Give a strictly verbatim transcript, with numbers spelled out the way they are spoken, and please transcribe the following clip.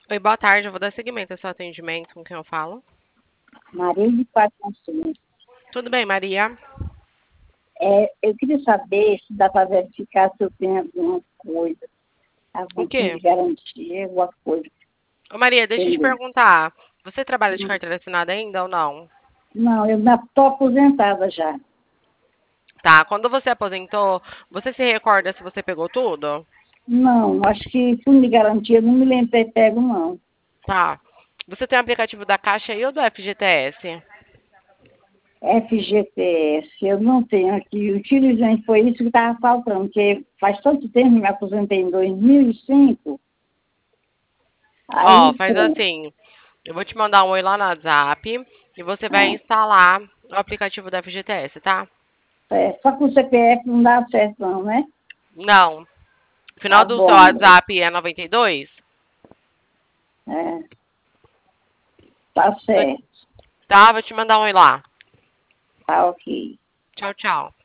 Oi, boa tarde. Eu vou dar seguimento ao seu atendimento. Com quem eu falo? Maria de Fátima Sul. Tudo bem, Maria? É, eu queria saber se dá para verificar se eu tenho alguma coisa, O algum fundo quê? de garantia, alguma coisa. Ô, Maria, deixa eu te Entendeu? perguntar. Você trabalha de Hum. carteira assinada ainda ou não? Não, eu estou aposentada já. Tá. Quando você aposentou, você se recorda se você pegou tudo? Não, acho que fundo de garantia não me lembro de ter pego, não. Tá. Você tem o aplicativo da Caixa aí ou do F G T S? F G T S, eu não tenho aqui. Utilizante foi isso que estava faltando, porque faz tanto tempo, me aposentei em dois mil e cinco, Ó, aí faz pronto. assim. Eu vou te mandar um oi lá no WhatsApp e você vai Ah, instalar o aplicativo da F G T S, tá? é, só com o C P F não dá certo, não, né? Não. O Tá final do seu bom, WhatsApp é noventa e dois? é, tá Vou- certo, Tá, vou te mandar um oi lá. tá ok. Tchau, tchau.